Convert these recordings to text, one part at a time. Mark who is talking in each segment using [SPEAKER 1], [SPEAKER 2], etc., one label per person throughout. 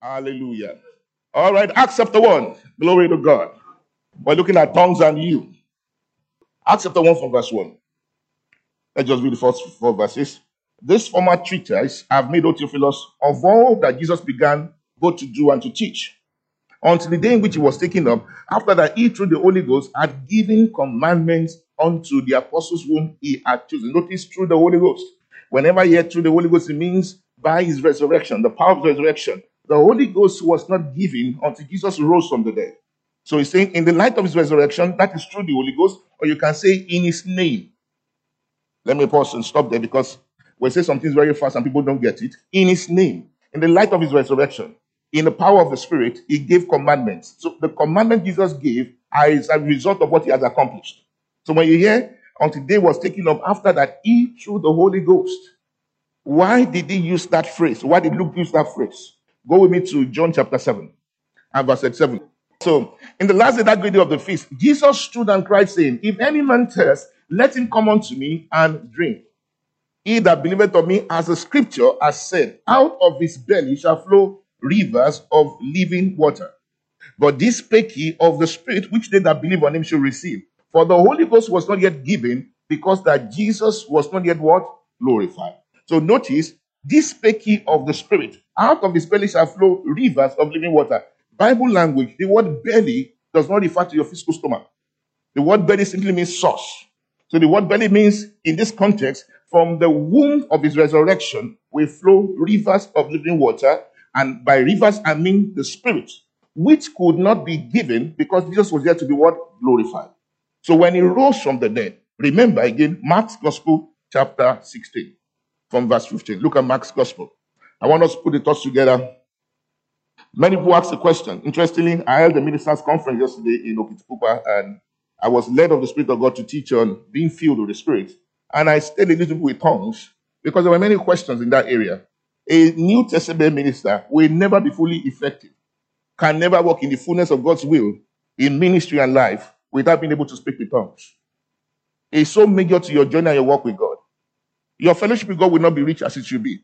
[SPEAKER 1] Hallelujah. All right, Acts chapter 1. Glory to God. We're looking at tongues and you. Acts chapter 1 from verse 1. Let's just read the first four verses. This former treatise I have made, O Theophilus, of all that Jesus began both to do and to teach, until the day in which he was taken up, after that he through the Holy Ghost had given commandments unto the apostles whom he had chosen. Notice through the Holy Ghost. Whenever you hear through the Holy Ghost, it means by his resurrection, the power of resurrection. The Holy Ghost was not given until Jesus rose from the dead. So he's saying in the light of his resurrection, that is through the Holy Ghost, or you can say in his name. Let me pause and stop there because we say some things very fast and people don't get it. In his name, in the light of his resurrection, in the power of the Spirit, he gave commandments. So the commandment Jesus gave is a result of what he has accomplished. So when you hear, until day was taken up, after that, he through the Holy Ghost. Why did he use that phrase? Why did Luke use that phrase? Go with me to John chapter 7 and verse 7. So, in the last day, that great day of the feast, Jesus stood and cried, saying, If any man thirst, let him come unto me and drink. He that believeth on me, as the scripture has said, out of his belly shall flow rivers of living water. But this spake he of the Spirit, which they that believe on him shall receive. For the Holy Ghost was not yet given, because that Jesus was not yet what? Glorified. So notice, this spake he of the Spirit. Out of his belly shall flow rivers of living water. Bible language, the word belly does not refer to your physical stomach. The word belly simply means source. So the word belly means, in this context, from the womb of his resurrection will flow rivers of living water. And by rivers, I mean the Spirit, which could not be given because Jesus was there to be what? Glorified. So when he rose from the dead, remember again, Mark's Gospel, chapter 16, from verse 15. Look at Mark's Gospel. I want us to put the thoughts together. Many people ask the question. Interestingly, I held a ministers' conference yesterday in Okitipupa, and I was led of the Spirit of God to teach on being filled with the Spirit. And I stayed a little bit with tongues because there were many questions in that area. A New Testament minister will never be fully effective, can never walk in the fullness of God's will in ministry and life without being able to speak with tongues. It's so major to your journey and your walk with God. Your fellowship with God will not be rich as it should be.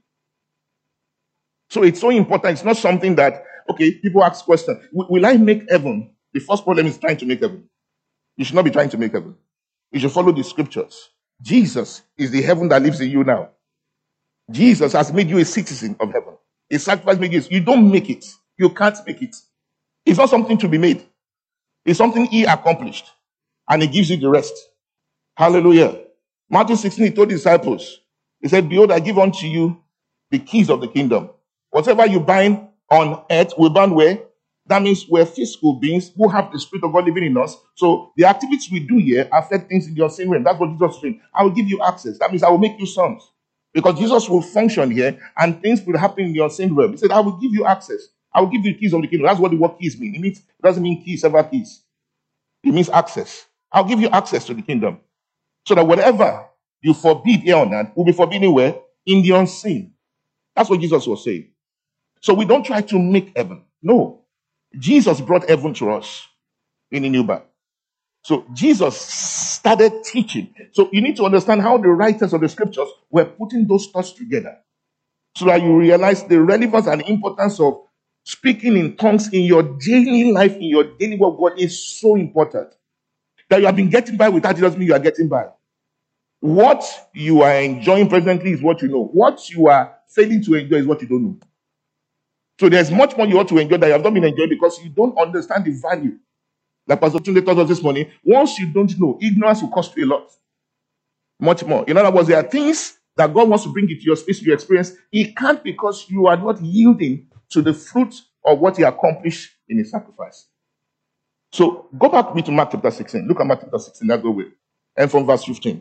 [SPEAKER 1] So it's so important. It's not something that, okay, people ask questions. Will I make heaven? The first problem is trying to make heaven. You should not be trying to make heaven. You should follow the scriptures. Jesus is the heaven that lives in you now. Jesus has made you a citizen of heaven. His sacrifice made you. You don't make it. You can't make it. It's not something to be made. It's something he accomplished. And he gives you the rest. Hallelujah. Matthew 16, he told the disciples, he said, Behold, I give unto you the keys of the kingdom. Whatever you bind on earth will bind where? That means we're physical beings who have the Spirit of God living in us. So the activities we do here affect things in your same realm. That's what Jesus is saying. I will give you access. That means I will make you sons. Because Jesus will function here and things will happen in your same realm. He said, I will give you access. I will give you the keys of the kingdom. That's what the word keys mean. It doesn't mean keys, several keys. It means access. I'll give you access to the kingdom. So that whatever you forbid here on earth will be forbidden where? In the unseen. That's what Jesus was saying. So we don't try to make heaven. No. Jesus brought heaven to us in a new birth. So Jesus started teaching. So you need to understand how the writers of the scriptures were putting those thoughts together. So that you realize the relevance and importance of speaking in tongues in your daily life, in your daily work. God is so important. That you have been getting by without it doesn't mean you are getting by. What you are enjoying presently is what you know. What you are failing to enjoy is what you don't know. So there's much more you ought to enjoy that you have not been enjoying because you don't understand the value. Like Pastor Tunde taught us this morning, once you don't know, ignorance will cost you a lot. Much more. In other words, there are things that God wants to bring into your space, your experience. He can't because you are not yielding to the fruit of what he accomplished in his sacrifice. So go back with me to Mark chapter 16. Look at Mark chapter 16, that go with. And from verse 15.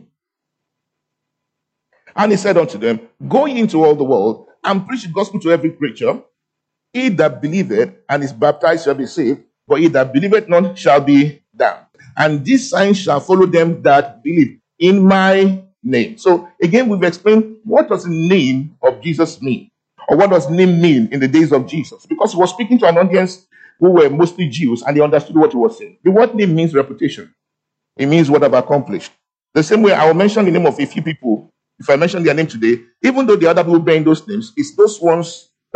[SPEAKER 1] And he said unto them, Go ye into all the world and preach the gospel to every creature. He that believeth and is baptized shall be saved, but he that believeth not shall be damned. And these signs shall follow them that believe in my name. So again, we've explained what does the name of Jesus mean? Or what does name mean in the days of Jesus? Because he was speaking to an audience who were mostly Jews and they understood what he was saying. The word name means reputation. It means what I've accomplished. The same way I will mention the name of a few people. If I mention their name today, even though the other people bearing those names, it's those ones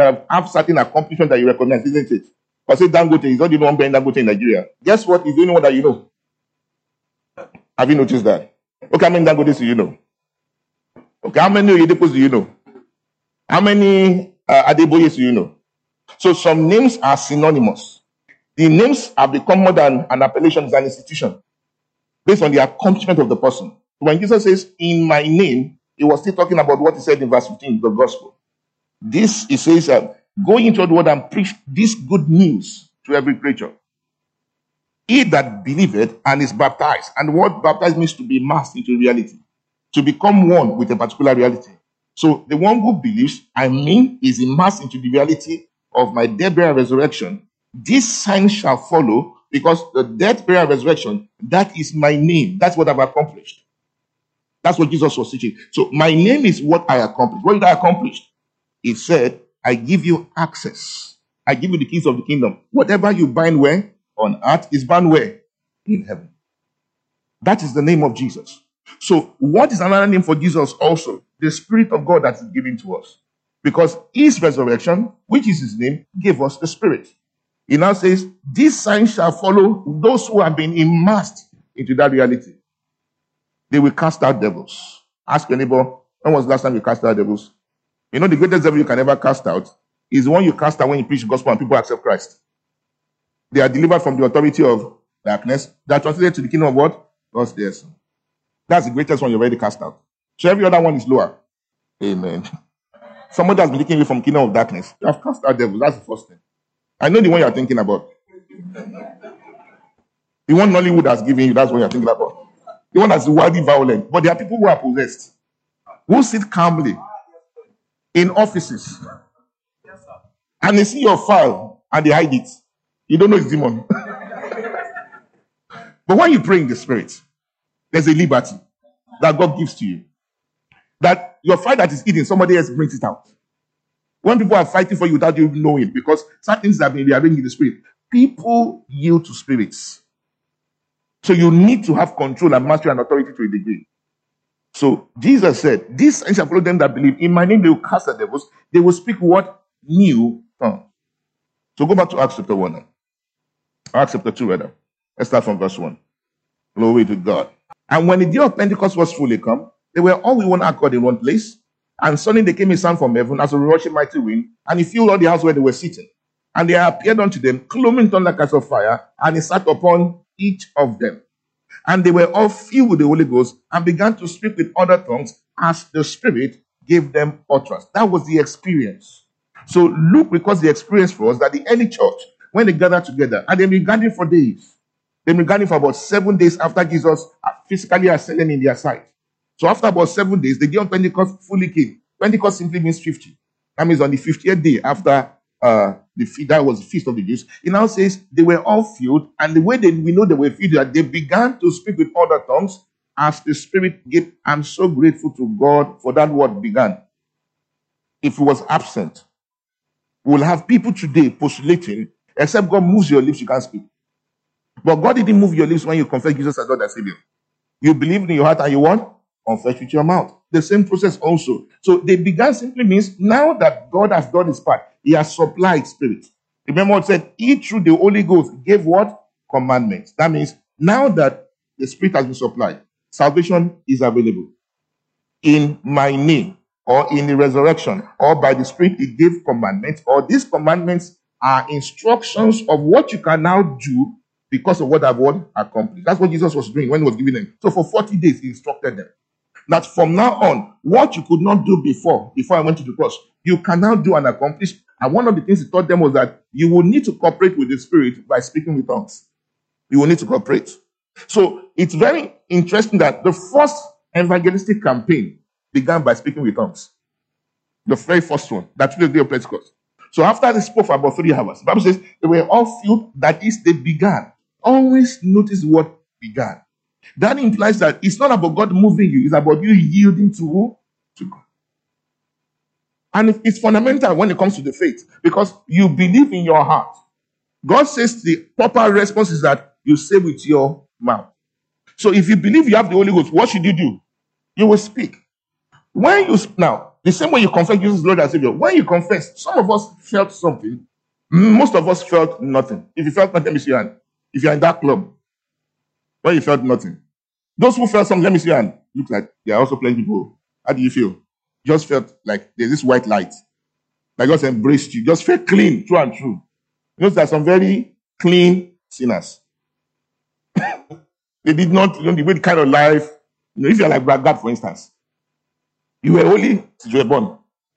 [SPEAKER 1] that have certain accomplishment that you recognize, isn't it? But say Dangote is not the only one behind Dangote in Nigeria. Guess what? Is the only one that you know. Have you noticed that? Okay, how many Dangotes do you know? Okay, how many Oyedepos do you know? How many Adeboyes do you know? So some names are synonymous. The names have become more than an appellation, it's an institution based on the accomplishment of the person. When Jesus says, in my name, he was still talking about what he said in verse 15, the gospel. This, he says, go into the world and preach this good news to every creature. He that believeth and is baptized. And what baptized means to be immersed into reality, to become one with a particular reality. So the one who believes, is immersed into the reality of my death, burial, and resurrection. This sign shall follow, because the death, burial, and resurrection, that is my name. That's what I've accomplished. That's what Jesus was teaching. So my name is what I accomplished. What did I accomplish? He said, I give you access. I give you the keys of the kingdom. Whatever you bind where? On earth is bound where? In heaven. That is the name of Jesus. So what is another name for Jesus also? The Spirit of God that is given to us. Because his resurrection, which is his name, gave us the Spirit. He now says, this sign shall follow those who have been immersed into that reality. They will cast out devils. Ask your neighbor, when was the last time you cast out devils? You know, the greatest devil you can ever cast out is the one you cast out when you preach the gospel and people accept Christ. They are delivered from the authority of darkness. They are translated to the kingdom of what? God's dear Son. That's the greatest one you've already cast out. So every other one is lower. Amen. Somebody has been taken away from the kingdom of darkness. You have cast out devils. That's the first thing. I know the one you're thinking about. The one Nollywood has given you, that's what you're thinking about. The one that's wildly violent. But there are people who are possessed, who sit calmly in offices, and they see your file and they hide it. You don't know it's demon. But when you pray in the Spirit, there's a liberty that God gives to you. That your file that is hidden, somebody else brings it out. When people are fighting for you without you knowing, because certain things have been rearranged in the Spirit, people yield to spirits. So you need to have control and mastery and authority to a degree. So Jesus said, this sign shall follow them that believe. In my name they will cast out devils. They will speak what? New tongues. So go back to Acts chapter 1 now. Acts chapter 2 rather. Let's start from verse 1. Glory to God. And when the day of Pentecost was fully come, they were all with one accord in one place. And suddenly there came a sound from heaven as a rushing mighty wind, and he filled all the house where they were sitting. And there appeared unto them cloven thunderclouds of fire, and he sat upon each of them. And they were all filled with the Holy Ghost, and began to speak with other tongues as the Spirit gave them utterance. That was the experience. So Luke records the experience for us that the early church, when they gathered together, and they've been gathering for days. They've been gathering for about 7 days after Jesus physically ascended in their sight. So after about 7 days, the day of Pentecost fully came. Pentecost simply means 50. That means on the 50th day after that was the feast of the Jews. It now says they were all filled, and the way we know they were filled, that they began to speak with other tongues as the Spirit gave. I'm so grateful to God for that word began. If it was absent, we'll have people today postulating, except God moves your lips, you can't speak. But God didn't move your lips when you confess Jesus as Lord and Savior. You believe in your heart and you want? Confess with your mouth. The same process also. So they began simply means now that God has done his part, he has supplied Spirit. Remember what it said? He through the Holy Ghost gave what? Commandments. That means now that the Spirit has been supplied, salvation is available. In my name, or in the resurrection, or by the Spirit, he gave commandments, or these commandments are instructions of what you can now do because of what I've accomplished. That's what Jesus was doing when he was giving them. So for 40 days, he instructed them that from now on, what you could not do before I went to the cross, you can now do and accomplish. And one of the things he taught them was that you will need to cooperate with the Spirit by speaking with tongues. You will need to cooperate. So it's very interesting that the first evangelistic campaign began by speaking with tongues. The very first one, that was the day of Pentecost. So after they spoke for about 3 hours, the Bible says they were all filled, that is, they began. Always notice what began. That implies that it's not about God moving you, it's about you yielding to who? To God. And it's fundamental when it comes to the faith, because you believe in your heart. God says the proper response is that you say with your mouth. So if you believe you have the Holy Ghost, what should you do? You will speak. When you now, The same way you confess Jesus is Lord and Savior. When you confess, some of us felt something. Most of us felt nothing. If you felt nothing, let me see your hand. If you're in that club, when you felt nothing. Those who felt something, let me see your hand. Look like there are also plenty people. How do you feel? Just felt like there's this white light. Like God embraced you. Just felt clean, true and true. You know, there are some very clean sinners. They did not, the way the kind of life, if you're like Brad, for instance, you were holy since you were born.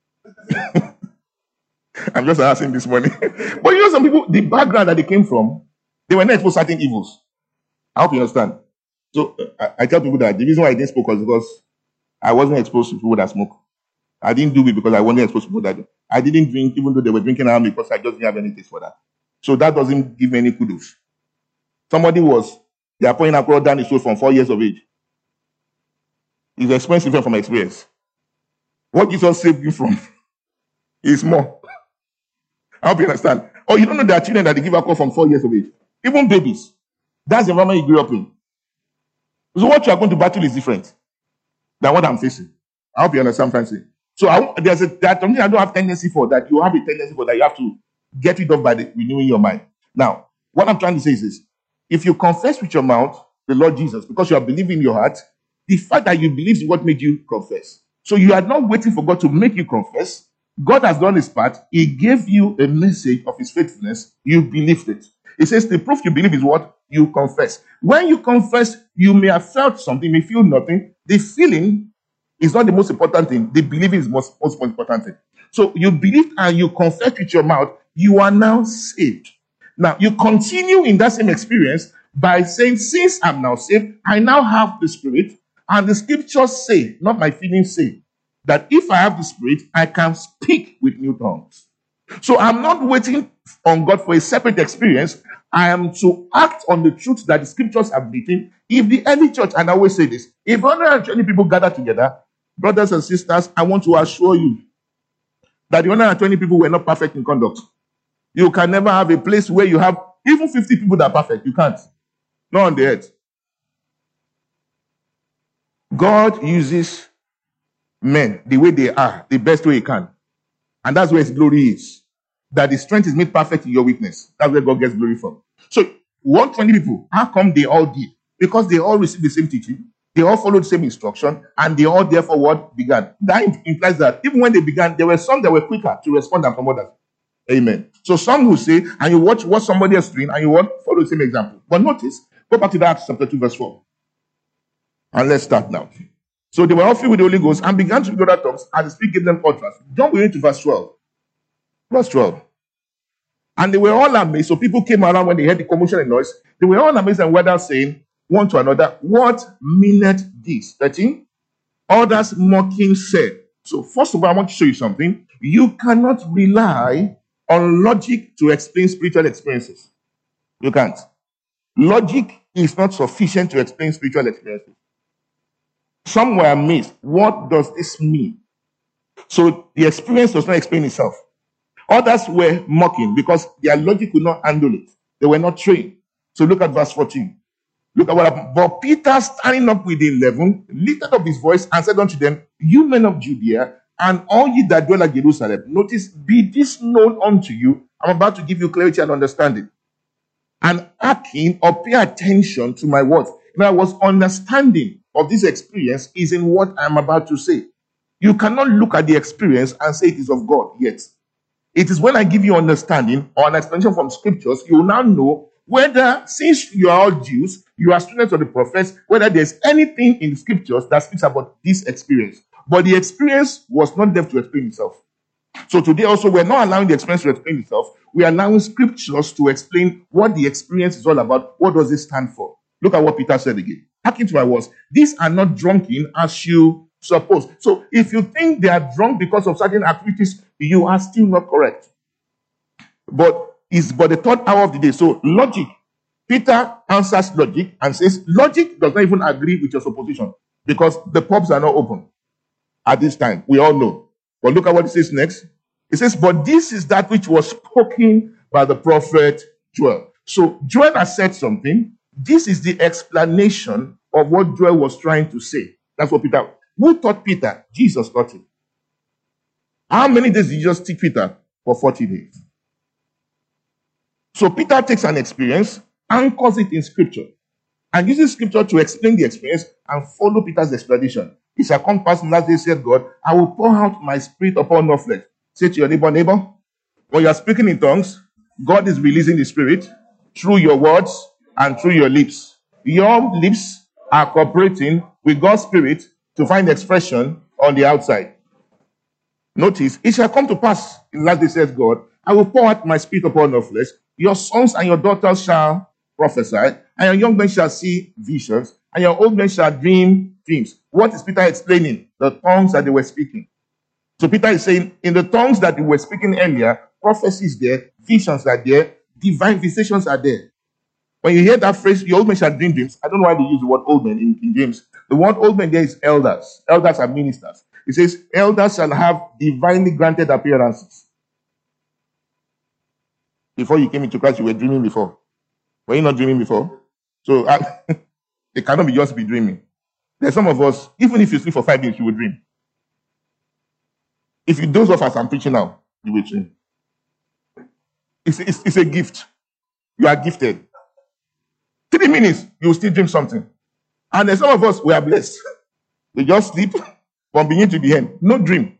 [SPEAKER 1] I'm just asking this morning. But you know, some people, the background that they came from, they were not exposed to certain evils. I hope you understand. So I tell people that the reason why I didn't smoke was because I wasn't exposed to people that smoke. I didn't do it because I wasn't exposed to people that do. I didn't drink, even though they were drinking around me, because I just didn't have any taste for that. So that doesn't give me any kudos. Somebody they are pouring alcohol down his throat from 4 years of age. His experience different from experience. What Jesus saved you from is more. I hope you understand. Or you don't know there are children that they give alcohol from 4 years of age. Even babies. That's the environment you grew up in. So what you are going to battle is different than what I'm facing. I hope you understand what I'm saying. So there's something I don't have tendency for, that you have a tendency for, that you have to get rid of by renewing your mind. Now, what I'm trying to say is this. If you confess with your mouth the Lord Jesus, because you are believing in your heart, the fact that you believe is what made you confess. So you are not waiting for God to make you confess. God has done his part. He gave you a message of his faithfulness. You believed it. It says the proof you believe is what? You confess. When you confess, you may have felt something, may feel nothing. The feeling is not the most important thing. The believing is the most important thing. So you believe and you confess with your mouth, you are now saved. Now, you continue in that same experience by saying, since I'm now saved, I now have the Spirit. And the scriptures say, not my feelings say, that if I have the Spirit, I can speak with new tongues. So I'm not waiting on God for a separate experience. I am to act on the truth that the scriptures have written. If the early church, and I always say this, if 120 people gather together, brothers and sisters, I want to assure you that the 120 people were not perfect in conduct. You can never have a place where you have even 50 people that are perfect. You can't. Not on the earth. God uses men the way they are, the best way he can. And that's where his glory is. That the strength is made perfect in your weakness. That's where God gets glory from. So, 120 people, how come they all did? Because they all received the same teaching. They all followed the same instruction. And they all, therefore, what began. That implies that even when they began, there were some that were quicker to respond than some others. Amen. So some will say, and you watch what somebody else doing, and you want follow the same example. But notice, go back to that Acts chapter 2, verse 4. And let's start now. So they were all filled with the Holy Ghost and began to speak other tongues as the Spirit gave them utterance. Jump into verse 12. Verse 12. And they were all amazed. So people came around when they heard the commotion and noise. They were all amazed and were saying one to another, what meaneth this? 13. Others mocking said. So first of all, I want to show you something. You cannot rely on logic to explain spiritual experiences. You can't. Logic is not sufficient to explain spiritual experiences. Some were amazed. What does this mean? So the experience does not explain itself. Others were mocking because their logic could not handle it. They were not trained. So look at verse 14. Look at what happened. But Peter, standing up with the 11, lifted up his voice and said unto them, you men of Judea, and all ye that dwell at Jerusalem, notice, be this known unto you. I'm about to give you clarity and understanding. And hearken or pay attention to my words. In other words, understanding of this experience is in what I'm about to say. You cannot look at the experience and say it is of God yet. It is when I give you understanding or an explanation from scriptures, you will now know whether, since you are all Jews, you are students of the prophets, whether there's anything in the scriptures that speaks about this experience. But the experience was not left to explain itself. So today also, we're not allowing the experience to explain itself. We are allowing scriptures to explain what the experience is all about. What does it stand for? Look at what Peter said again. Hearken to my words. These are not drunken as you suppose. So if you think they are drunk because of certain activities, you are still not correct. But it's but the third hour of the day. So logic. Peter answers logic and says, logic does not even agree with your supposition because the pubs are not open at this time. We all know. But look at what it says next. It says, but this is that which was spoken by the prophet Joel. So Joel has said something. This is the explanation of what Joel was trying to say. That's what Peter, who taught Peter? Jesus taught him. How many days did Jesus teach Peter? For 40 days. So Peter takes an experience, anchors it in scripture, and uses scripture to explain the experience and follow Peter's explanation. It shall come to pass in last days, said God, I will pour out my spirit upon all flesh. Say to your neighbor, when you are speaking in tongues, God is releasing the spirit through your words and through your lips. Your lips are cooperating with God's spirit to find expression on the outside. Notice, it shall come to pass in last days, says God, I will pour out my spirit upon all flesh. Your sons and your daughters shall prophesy, and your young men shall see visions, and your old men shall dream dreams. What is Peter explaining? The tongues that they were speaking. So Peter is saying, in the tongues that they were speaking earlier, prophecies there, visions are there, divine visitations are there. When you hear that phrase, your old men shall dream dreams, I don't know why they use the word old men in King James. The word old men there is elders. Elders are ministers. It says, elders shall have divinely granted appearances. Before you came into Christ, you were dreaming before. Were you not dreaming before? So it cannot be just be dreaming. There's some of us, even if you sleep for 5 minutes, you will dream. If you doze off as I'm preaching now, you will dream. It's a gift. You are gifted. 3 minutes, you will still dream something. And there's some of us, we are blessed. We just sleep from beginning to the end. No dream.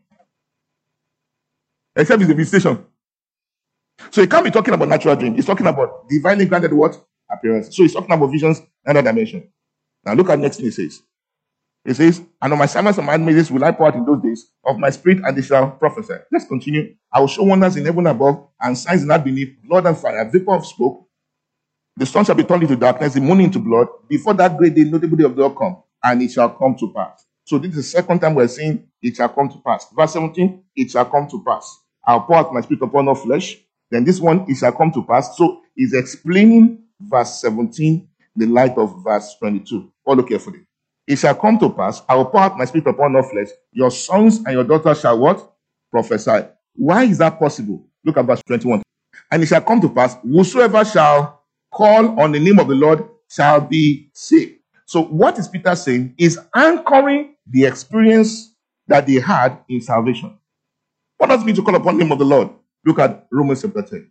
[SPEAKER 1] Except it's a visitation. So he can't be talking about natural dream. He's talking about divinely granted what? Appearance. So he's talking about visions and other dimension. Now look at the next thing he says. He says, and on my servants and my handmaids will I pour out in those days of my spirit, and they shall prophesy. Let's continue. I will show wonders in heaven above and signs in earth beneath, blood and fire, vapor of smoke. The sun shall be turned into darkness, the moon into blood. Before that great day, notable day of the Lord come, and it shall come to pass. So this is the second time we're saying it shall come to pass. Verse 17, it shall come to pass. I'll pour out my spirit upon all flesh. Then this one, it shall come to pass. So he's explaining verse 17 in the light of verse 22. Follow carefully. It shall come to pass, I will pour out my spirit upon all flesh. Your sons and your daughters shall what? Prophesy. Why is that possible? Look at verse 21. And it shall come to pass, whosoever shall call on the name of the Lord shall be saved. So what is Peter saying? Is anchoring the experience that they had in salvation. What does it mean to call upon the name of the Lord? Look at Romans chapter 10.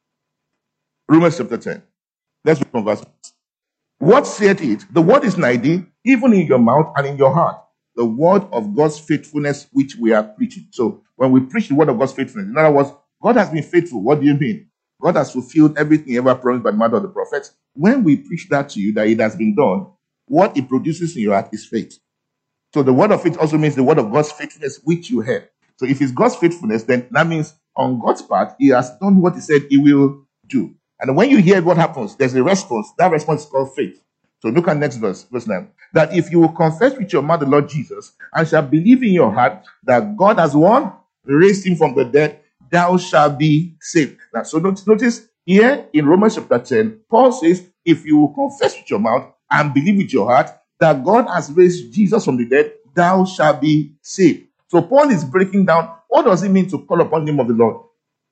[SPEAKER 1] Romans chapter 10. Let's read from verse 1. What saith it? The word is nigh thee, even in your mouth and in your heart. The word of God's faithfulness which we are preaching. So when we preach the word of God's faithfulness, in other words, God has been faithful. What do you mean? God has fulfilled everything ever promised by the mouth of the prophets. When we preach that to you, that it has been done, what it produces in your heart is faith. So the word of faith also means the word of God's faithfulness which you heard. So if it's God's faithfulness, then that means on God's part, he has done what he said he will do. And when you hear what happens, there's a response. That response is called faith. So look at next verse 9. That if you will confess with your mouth the Lord Jesus, and shall believe in your heart that God has won, raised him from the dead, thou shalt be saved. Now, so notice here in Romans chapter 10, Paul says, if you will confess with your mouth and believe with your heart that God has raised Jesus from the dead, thou shalt be saved. So Paul is breaking down, what does it mean to call upon the name of the Lord?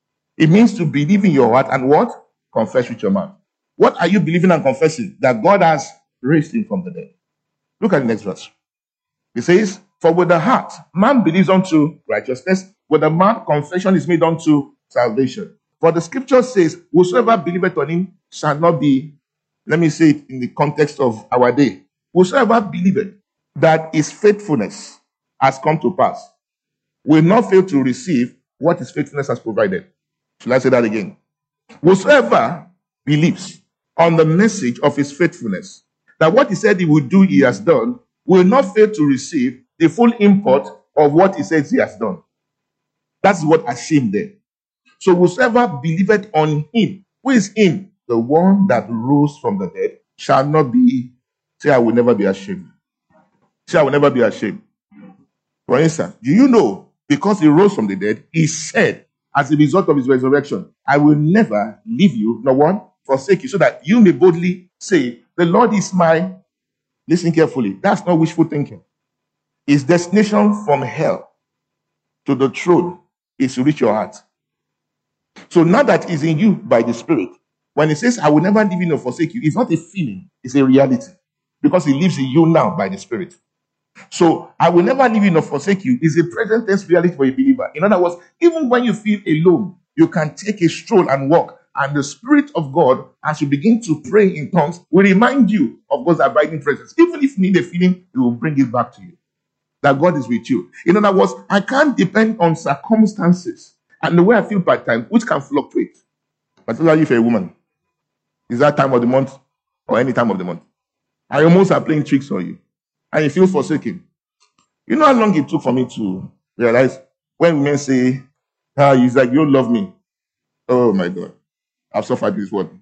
[SPEAKER 1] It means to believe in your heart and what? Confess with your mouth. What are you believing and confessing? That God has raised him from the dead. Look at the next verse. It says, for with the heart, man believes unto righteousness, with the mouth confession is made unto salvation. For the scripture says, whosoever believeth on him shall not be, let me say it in the context of our day. Whosoever believeth that his faithfulness has come to pass will not fail to receive what his faithfulness has provided. Shall I say that again? Whosoever believes on the message of his faithfulness, that what he said he would do, he has done, will not fail to receive the full import of what he says he has done. That's what ashamed there. So whosoever believeth on him, who is him? The one that rose from the dead, shall not be, say, I will never be ashamed. Say, I will never be ashamed. For instance, do you know, because he rose from the dead, he said, as a result of his resurrection, I will never leave you, no one, forsake you, so that you may boldly say, the Lord is my, listen carefully, that's not wishful thinking. His destination from hell to the throne is to reach your heart. So now that is in you by the Spirit, when he says, I will never leave you nor forsake you, it's not a feeling, it's a reality. Because he lives in you now by the Spirit. So I will never leave you nor forsake you is a present tense reality for a believer. In other words, even when you feel alone, you can take a stroll and walk. And the Spirit of God, as you begin to pray in tongues, will remind you of God's abiding presence. Even if you need a feeling, He will bring it back to you. That God is with you. In other words, I can't depend on circumstances and the way I feel by time, which can fluctuate. Particularly if you're a woman. Is that time of the month or any time of the month? I almost are playing tricks on you. And you feel forsaken. You know how long it took for me to realize when men say, it's like you don't love me. Oh my God. I've suffered this word.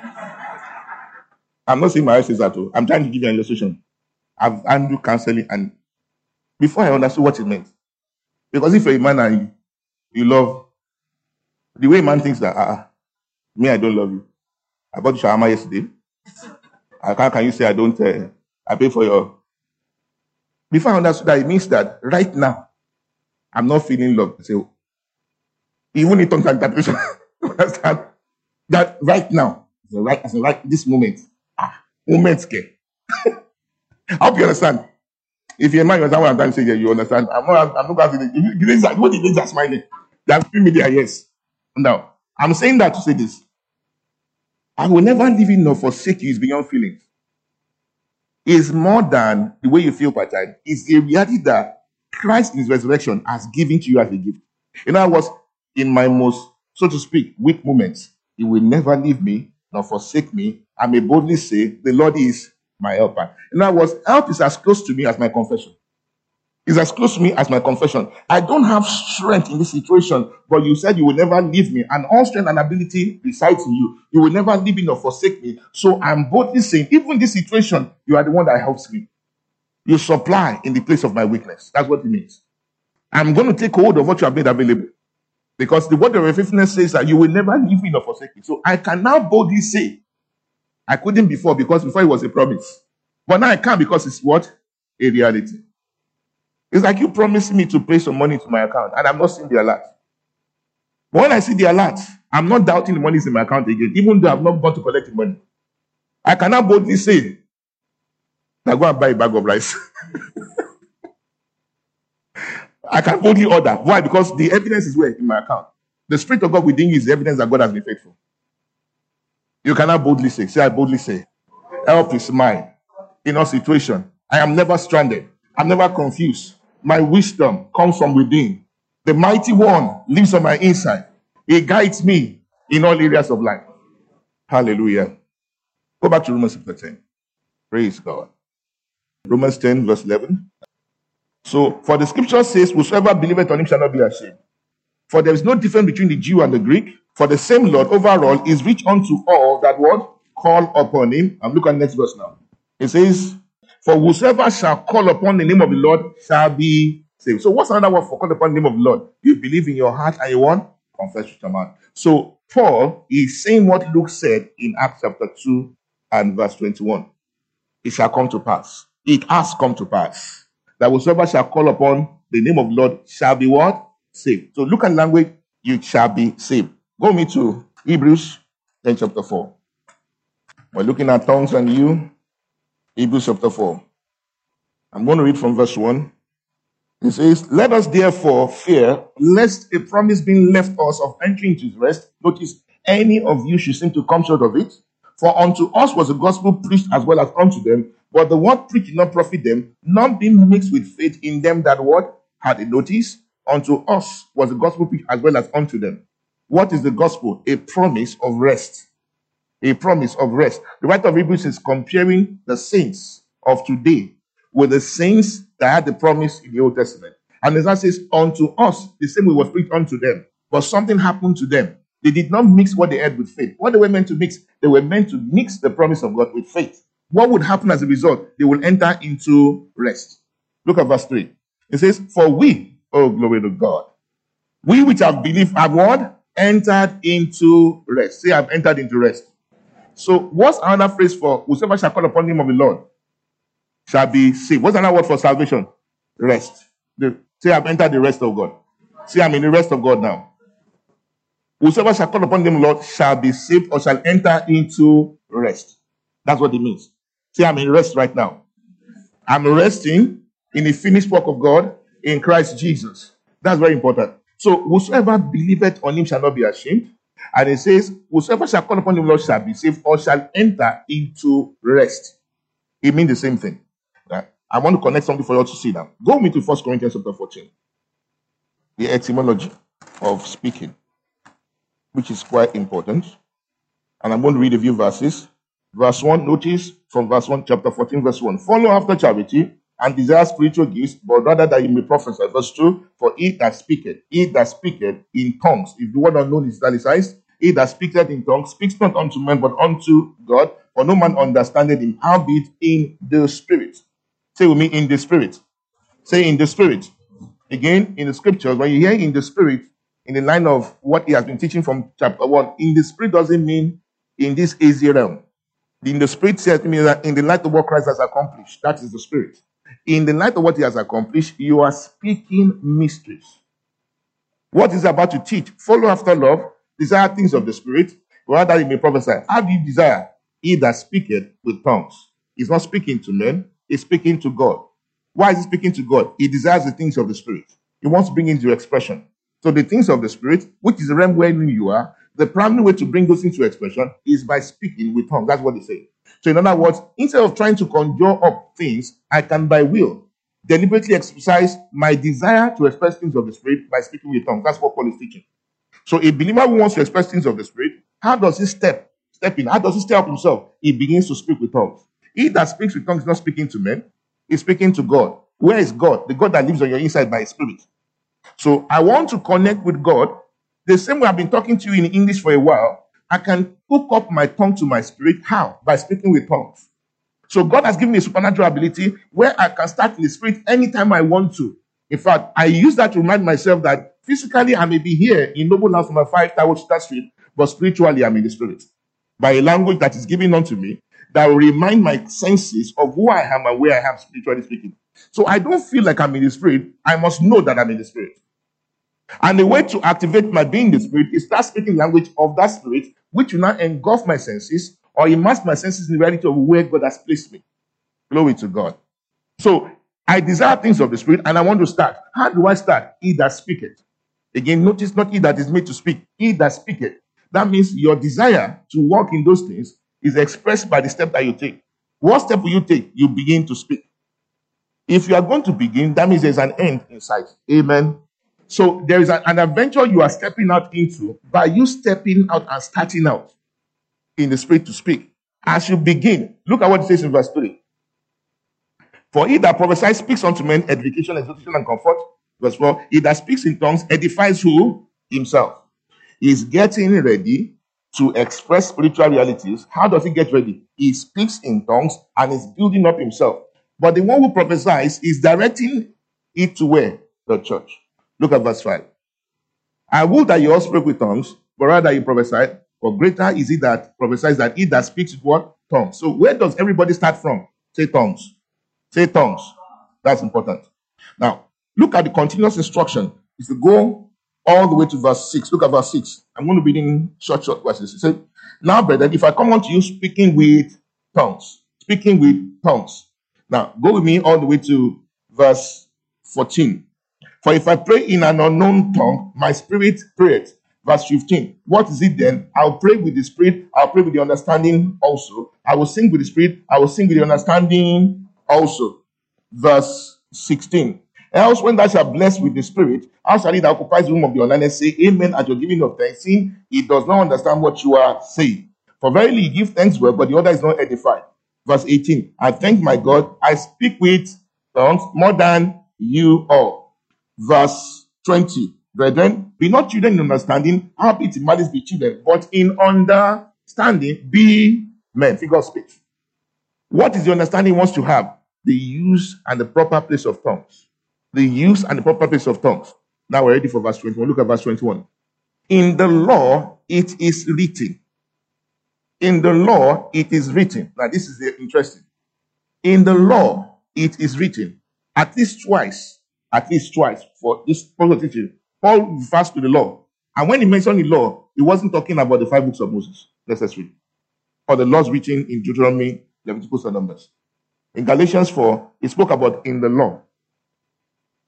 [SPEAKER 1] I'm not saying my eyes is that all. I'm trying to give you an illustration. I've handled counseling and before I understood what it meant. Because if you're a man and you love, the way a man thinks that, me, I don't love you. I bought you shawarma yesterday. Can you say I don't, I pay for your... Before I understood that, it means that right now, I'm not feeling love. So, even in tongues and interpretation, understand that right now, right this moment, moment scare. I hope you understand. If you're a man, you understand what I'm trying to say here, you understand. I'm not asking you. What the ladies are smiling? They are giving me their yes. Now, I'm saying that to say this. I will never leave you nor forsake you is beyond feelings. It's more than the way you feel by time. It's a reality that Christ in his resurrection has given to you as a gift. In other words, in my most, so to speak, weak moments, he will never leave me nor forsake me. I may boldly say, the Lord is my helper. In other words, help is as close to me as my confession. It's as close to me as my confession. I don't have strength in this situation, but you said you will never leave me, and all strength and ability resides in you. You will never leave me nor forsake me. So I'm boldly saying, even in this situation, you are the one that helps me. You supply in the place of my weakness. That's what it means. I'm going to take hold of what you have made available. Because the word of faithfulness says that you will never leave me nor forsake me. So I can now boldly say, I couldn't before because before it was a promise. But now I can because it's what? A reality. It's like you promised me to pay some money to my account and I'm not seeing the alert. But when I see the alert, I'm not doubting the money is in my account again, even though I've not gone to collect the money. I cannot boldly say, now go and buy a bag of rice. I can boldly order. Why? Because the evidence is where? In my account. The Spirit of God within you is the evidence that God has been faithful. You cannot boldly say, I boldly say, help is mine. In all situation, I am never stranded. I'm never confused. My wisdom comes from within. The mighty one lives on my inside. He guides me in all areas of life. Hallelujah. Go back to Romans chapter 10. Praise God. Romans 10 verse 11. So, for the scripture says, whosoever believeth on him shall not be ashamed. For there is no difference between the Jew and the Greek. For the same Lord overall is rich unto all that what? Call upon him. I'm looking at the next verse now. It says, for whosoever shall call upon the name of the Lord shall be saved. So what's another word for call upon the name of the Lord? You believe in your heart and you want? Confess with your mouth. So Paul is saying what Luke said in Acts chapter 2 and verse 21. It shall come to pass. It has come to pass. That whosoever shall call upon the name of the Lord shall be what? Saved. So look at language. You shall be saved. Go with me to Hebrews 10 chapter 4. We're looking at tongues and you. Hebrews chapter 4. I'm going to read from verse 1. It says, let us therefore fear, lest a promise being left us of entering into his rest, notice, any of you should seem to come short of it. For unto us was the gospel preached as well as unto them, but the word preached did not profit them, not being mixed with faith in them that what? Had a notice. Unto us was the gospel preached as well as unto them. What is the gospel? A promise of rest. A promise of rest. The writer of Hebrews is comparing the saints of today with the saints that had the promise in the Old Testament. And the Bible says, unto us, the same way was preached unto them. But something happened to them. They did not mix what they had with faith. What they were meant to mix, they were meant to mix the promise of God with faith. What would happen as a result? They will enter into rest. Look at verse 3. It says, for we, oh glory to God, we which have believed have what? Entered into rest. Say, I've entered into rest. So what's another phrase for whosoever shall call upon the name of the Lord shall be saved? What's another word for salvation? Rest. Say, I've entered the rest of God. Say, I'm in the rest of God now. Whosoever shall call upon the name of the Lord shall be saved or shall enter into rest. That's what it means. Say, I'm in rest right now. I'm resting in the finished work of God in Christ Jesus. That's very important. So, whosoever believeth on him shall not be ashamed. And it says, whosoever shall call upon the Lord shall be saved or shall enter into rest. It means the same thing. Right? I want to connect something for you to see now. Go with me to 1 Corinthians chapter 14. The etymology of speaking, which is quite important. And I'm going to read a few verses. Verse 1, notice from verse 1, chapter 14, verse 1. Follow after charity and desire spiritual gifts, but rather that you may prophesy. Verse 2, for he that speaketh in tongues, if the word unknown is italicized, he that speaketh in tongues speaks not unto men, but unto God, for no man understandeth him, howbeit in the spirit. Say with me, in the spirit. Say in the spirit. Again, in the scriptures, when you hear in the spirit, in the line of what he has been teaching from chapter 1, in the spirit doesn't mean in this easy realm. In the spirit says to me that in the light of what Christ has accomplished, that is the spirit. In the light of what he has accomplished, you are speaking mysteries. What is about to teach? Follow after love, desire things of the spirit, rather you may prophesy. How do you desire? He that speaketh with tongues. He's not speaking to men, he's speaking to God. Why is he speaking to God? He desires the things of the spirit. He wants to bring into expression. So the things of the spirit, which is the realm where you are, the primary way to bring those into expression is by speaking with tongues. That's what they say. So in other words, instead of trying to conjure up things, I can by will deliberately exercise my desire to express things of the spirit by speaking with tongues. That's what Paul is teaching. So a believer who wants to express things of the spirit, how does he step in? How does he step up himself? He begins to speak with tongues. He that speaks with tongues is not speaking to men, he's speaking to God. Where is God? The God that lives on your inside by his spirit. So I want to connect with God. The same way I've been talking to you in English for a while, I can hook up my tongue to my spirit. How? By speaking with tongues. So God has given me a supernatural ability where I can start in the spirit anytime I want to. In fact, I use that to remind myself that physically I may be here in Noble House number 5 Tower Street, but spiritually I'm in the spirit. By a language that is given unto me, that will remind my senses of who I am and where I am spiritually speaking. So I don't feel like I'm in the spirit. I must know that I'm in the spirit. And the way to activate my being in the spirit is start speaking language of that spirit, which will not engulf my senses or immerse my senses in the reality of where God has placed me. Glory to God. So I desire things of the spirit and I want to start. How do I start? He that speaketh. Again, notice not he that is made to speak. He that speaketh. That means your desire to walk in those things is expressed by the step that you take. What step will you take? You begin to speak. If you are going to begin, that means there's an end in sight. Amen. So there is an adventure you are stepping out into by you stepping out and starting out in the spirit to speak. As you begin, look at what it says in verse 3. For he that prophesies speaks unto men edification, exhortation, and comfort. Verse 4. He that speaks in tongues edifies who? Himself. He is getting ready to express spiritual realities. How does he get ready? He speaks in tongues and is building up himself. But the one who prophesies is directing it to where? The church. Look at verse 5. I would that you all speak with tongues, but rather you prophesy. For greater is he that prophesies than he that speaks with what? Tongues. So where does everybody start from? Say tongues. Say tongues. That's important. Now, look at the continuous instruction. If you go all the way to verse 6, look at verse 6. I'm going to be reading short verses. It says, now, brethren, if I come unto you speaking with tongues. Speaking with tongues. Now, go with me all the way to verse 14. For if I pray in an unknown tongue, my spirit prayeth. Verse 15. What is it then? I'll pray with the spirit. I'll pray with the understanding also. I will sing with the spirit. I will sing with the understanding also. Verse 16. Else when thou shalt bless with the spirit, how shall he that occupies the room of the unlearned say amen at your giving of thanks, seeing he does not understand what you are saying? For verily he give thanks well, but the other is not edified. Verse 18. I thank my God, I speak with tongues more than you all. Verse 20. Brethren, be not children in understanding, howbeit in malice be children, but in understanding be men. Figure of speech. What is the understanding he wants to have? The use and the proper place of tongues. The use and the proper place of tongues. Now we're ready for verse 21. Look at verse 21. In the law, it is written. In the law, it is written. Now this is interesting. In the law, it is written. At least twice for this Paul teaching. Paul refers to the law. And when he mentioned the law, he wasn't talking about the 5 books of Moses, necessarily. Or the laws written in Deuteronomy, Leviticus, and Numbers. In Galatians 4, he spoke about in the law.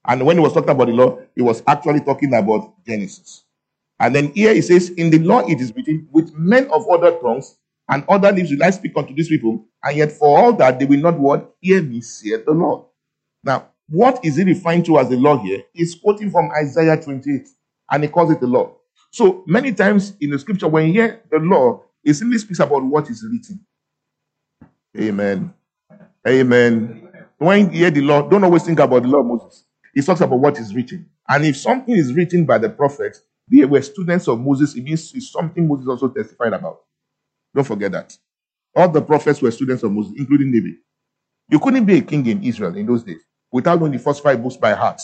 [SPEAKER 1] And when he was talking about the law, he was actually talking about Genesis. And then here he says, in the law it is written, with men of other tongues and other lips will I speak unto these people, and yet for all that they will not what? Hear me, saith the Lord. Now, what is he referring to as the law here? He's quoting from Isaiah 28, and he calls it the law. So many times in the scripture, when you hear the law, it simply speaks about what is written. Amen. Amen. When you hear the law, don't always think about the law of Moses. It talks about what is written. And if something is written by the prophets, they were students of Moses, it means it's something Moses also testified about. Don't forget that. All the prophets were students of Moses, including David. You couldn't be a king in Israel in those days without knowing the first 5 books by heart.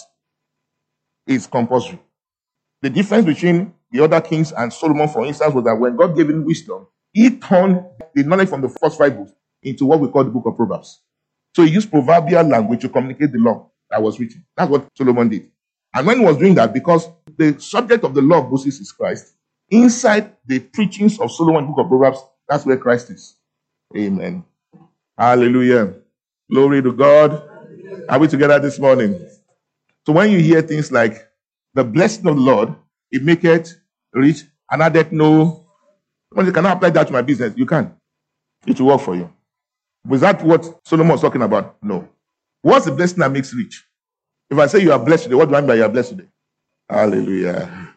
[SPEAKER 1] It's compulsory. The difference between the other kings and Solomon, for instance, was that when God gave him wisdom, he turned the knowledge from the first 5 books into what we call the book of Proverbs. So he used proverbial language to communicate the law that was written. That's what Solomon did. And when he was doing that, because the subject of the law of Moses is Christ, inside the preachings of Solomon, book of Proverbs, that's where Christ is. Amen. Hallelujah. Glory to God. Are we together this morning? So when you hear things like the blessing of the Lord, it maketh rich and addeth no. Well, you cannot apply that to my business. You can. It will work for you. Was that what Solomon was talking about? No. What's the blessing that makes rich? If I say you are blessed today, what do I mean by you are blessed today? Hallelujah.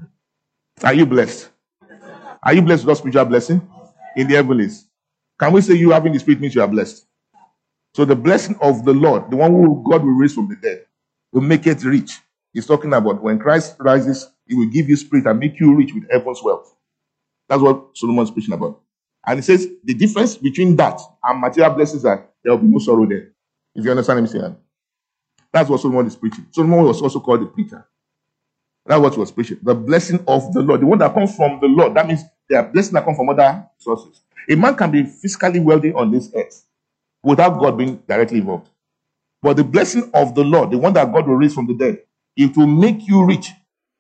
[SPEAKER 1] Are you blessed? Are you blessed with spiritual blessing? In the heavens. Can we say you having the spirit means you are blessed? So the blessing of the Lord, the one who God will raise from the dead, will make it rich. He's talking about when Christ rises, he will give you spirit and make you rich with heaven's wealth. That's what Solomon is preaching about. And he says the difference between that and material blessings are there will be no sorrow there. If you understand what I'm saying. That's what Solomon is preaching. Solomon was also called the preacher. That's what he was preaching. The blessing of the Lord, the one that comes from the Lord. That means there are blessings that come from other sources. A man can be physically wealthy on this earth without God being directly involved. But the blessing of the Lord, the one that God will raise from the dead, it will make you rich.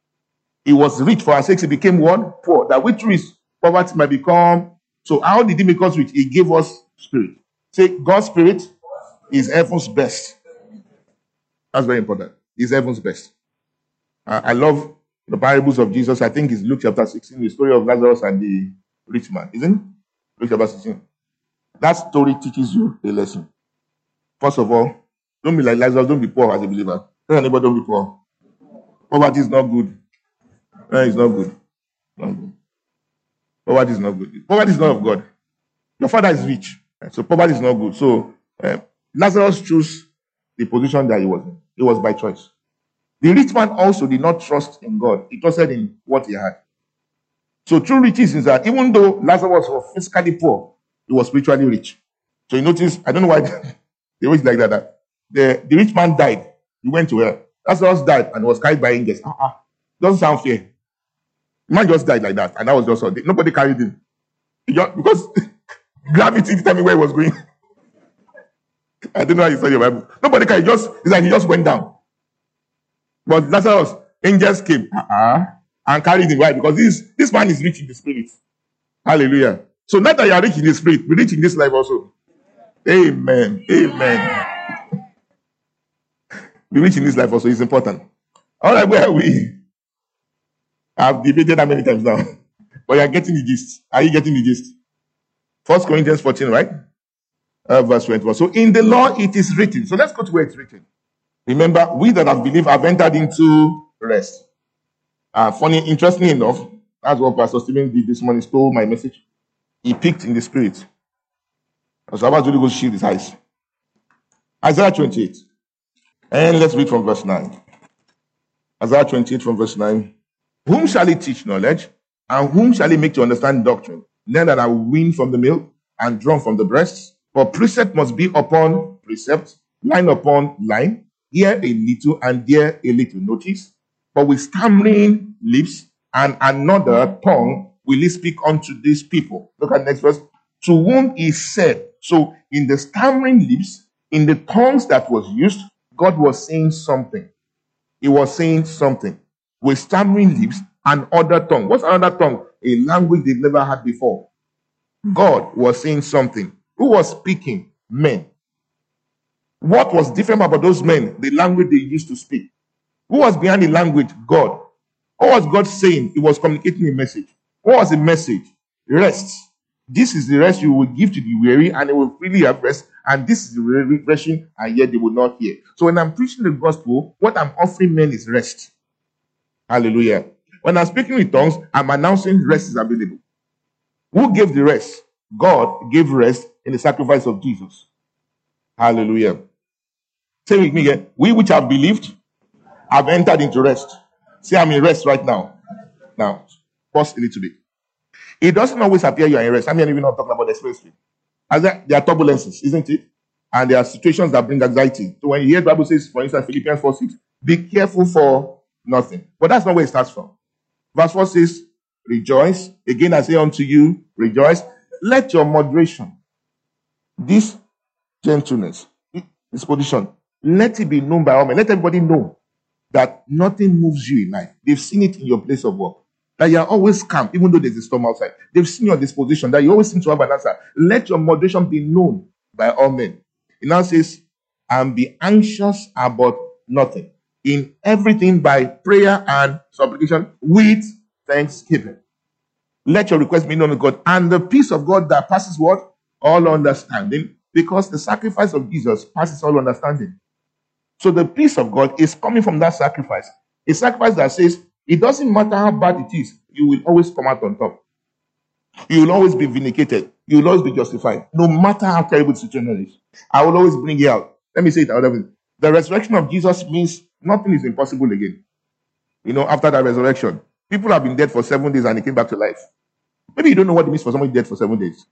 [SPEAKER 1] He was rich for our sakes, he became one poor. That which is poverty might become. So how did he make us rich? He gave us spirit. Say, God's spirit is heaven's best. That's very important. It's heaven's best. I love the parables of Jesus. I think it's Luke chapter 16, the story of Lazarus and the rich man. Isn't it? Luke chapter 16. That story teaches you a lesson. First of all, don't be like Lazarus. Don't be poor as a believer. Tell anybody don't be poor. Poverty is not good. It's not good. Not good. Poverty is not good. Poverty is not of God. Your father is rich. So poverty is not good. So Lazarus chose the position that he was in. It was by choice. The rich man also did not trust in God. He trusted in what he had. So true riches is that even though Lazarus was physically poor, he was spiritually rich. So you notice, I don't know why they always like that. The rich man died. He went to hell. Lazarus died and was carried by angels. Doesn't sound fair. The man just died like that. And that was just all. Nobody carried him. Because gravity determined me where he was going. I don't know how you study your Bible. Nobody carried. It's like he just went down. But Lazarus, angels came and carried him. Why? Because this man is rich in the spirit. Hallelujah. So now that you are rich in the spirit, be rich in this life also. Amen. Amen. Be rich in this life also is important. All right, where are we? I've debated that many times now. But you are getting the gist. Are you getting the gist? 1 Corinthians 14, right? Verse 21. So in the law it is written. So let's go to where it's written. Remember, we that have believed have entered into rest. Interestingly enough, that's what Pastor Stephen did this morning, stole my message. He picked in the spirit. So I was really going to shield his eyes. Isaiah 28. And let's read from verse 9. Isaiah 28 from verse 9. Whom shall he teach knowledge? And whom shall he make to understand doctrine? Men that are weaned from the milk and drawn from the breasts. For precept must be upon precept, line upon line, here a little and there a little. Notice. But with stammering lips and another tongue will he speak unto these people. Look at the next verse. To whom he said. So in the stammering lips, in the tongues that was used, God was saying something. He was saying something. With stammering lips and other tongue. What's another tongue? A language they've never had before. God was saying something. Who was speaking? Men. What was different about those men? The language they used to speak. Who was behind the language? God. What was God saying? He was communicating a message. What was the message? Rest. This is the rest you will give to the weary, and they will really have rest. And this is the refreshing, and yet they will not hear. So when I'm preaching the gospel, what I'm offering men is rest. Hallelujah. When I'm speaking with tongues, I'm announcing rest is available. Who gave the rest? God gave rest in the sacrifice of Jesus. Hallelujah. Say with me again. We which have believed have entered into rest. Say, I'm in rest right now. Now, pause a little bit. It doesn't always appear you are in rest. I mean, even not talking about the expressly. As there are turbulences, isn't it? And there are situations that bring anxiety. So when you hear the Bible says, for instance, Philippians 4:6, be careful for nothing. But that's not where it starts from. Verse 4 says, rejoice. Again, I say unto you, rejoice. Let your moderation, this gentleness, this position, let it be known by all men. Let everybody know that nothing moves you in life. They've seen it in your place of work. That you are always calm, even though there's a storm outside. They've seen your disposition, that you always seem to have an answer. Let your moderation be known by all men. It now says, and be anxious about nothing. In everything by prayer and supplication with thanksgiving. Let your request be known to God. And the peace of God that passes what? All understanding. Because the sacrifice of Jesus passes all understanding. So the peace of God is coming from that sacrifice. A sacrifice that says, it doesn't matter how bad it is, you will always come out on top. You will always be vindicated. You will always be justified. No matter how terrible the situation is. I will always bring you out. Let me say it another way. The resurrection of Jesus means nothing is impossible again. You know, after that resurrection, people have been dead for 7 days and they came back to life. Maybe you don't know what it means for somebody dead for 7 days.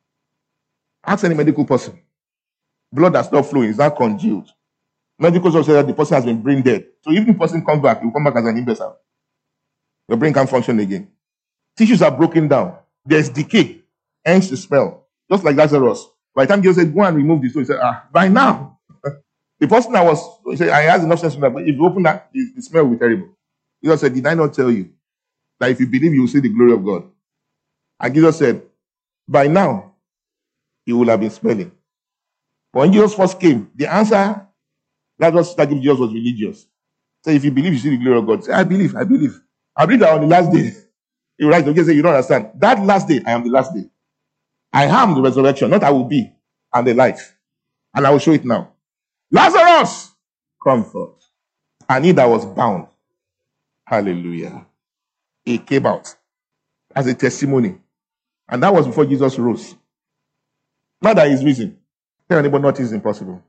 [SPEAKER 1] Ask any medical person. Blood that's not flowing, is not congealed. Medical doctor said that the person has been brain dead. So even if the person comes back, he will come back as an imbecile. Your brain can't function again. Tissues are broken down. There's decay. Hence the smell. Just like Lazarus. By the time Jesus said, go and remove this, so he said, by now. The person that was, he said, I has enough sense to that, but if you open that, the smell will be terrible. Jesus said, did I not tell you that if you believe, you will see the glory of God? And Jesus said, by now, he will have been smelling. But when Jesus first came, the answer Lazarus that gave Jesus was religious. So if you believe, you see the glory of God. Say, I believe. I believe that on the last day. You write, okay, say you don't understand. That last day, I am the last day. I am the resurrection, not I will be, and the life. And I will show it now. Lazarus, come forth. And he that was bound, hallelujah, he came out as a testimony. And that was before Jesus rose. Not that he's risen. Tell anybody nothing is impossible.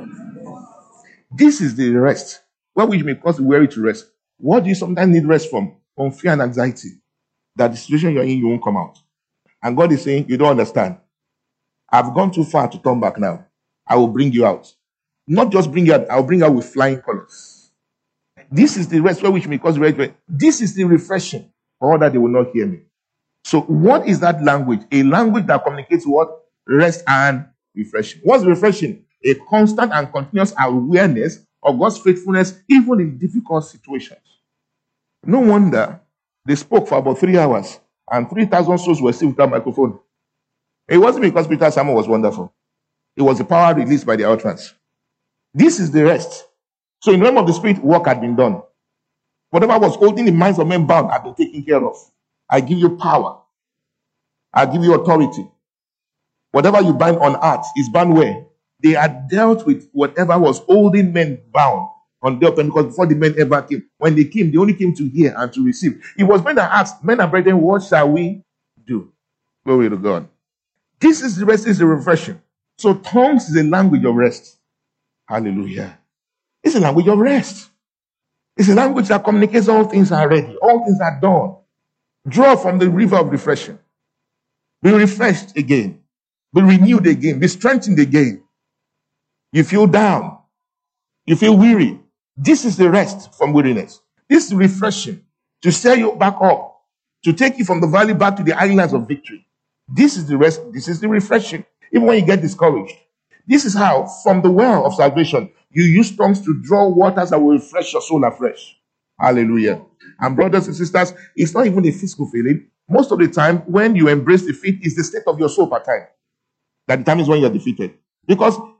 [SPEAKER 1] This is the rest. What which may cause weary to rest. What do you sometimes need rest from? From fear and anxiety. That the situation you're in, you won't come out. And God is saying, you don't understand. I've gone too far to turn back now. I will bring you out. Not just bring you out, I'll bring you out with flying colors. This is the rest where which may cause weary. This is the refreshing. Or that they will not hear me. So what is that language? A language that communicates what? Rest and refreshing. What's refreshing? A constant and continuous awareness of God's faithfulness, even in difficult situations. No wonder they spoke for about 3 hours and 3,000 souls were saved without microphone. It wasn't because Peter's sermon was wonderful. It was the power released by the utterance. This is the rest. So in the realm of the spirit, work had been done. Whatever was holding the minds of men bound had been taken care of. I give you power. I give you authority. Whatever you bind on earth is bound where? They had dealt with whatever was holding men bound on the day of Pentecost before the men ever came. When they came, they only came to hear and to receive. It was men that asked, men and brethren, what shall we do? Glory to God. This is the rest, is the refreshing. So tongues is a language of rest. Hallelujah. It's a language of rest. It's a language that communicates all things are ready. All things are done. Draw from the river of refreshing. Be refreshed again. Be renewed again. Be strengthened again. You feel down. You feel weary. This is the rest from weariness. This is refreshing to stir you back up, to take you from the valley back to the islands of victory. This is the rest. This is the refreshing. Even when you get discouraged. This is how, from the well of salvation, you use tongues to draw waters that will refresh your soul afresh. Hallelujah. And brothers and sisters, it's not even a physical feeling. Most of the time, when you embrace defeat, it's the state of your soul per time that determines when you're defeated. Because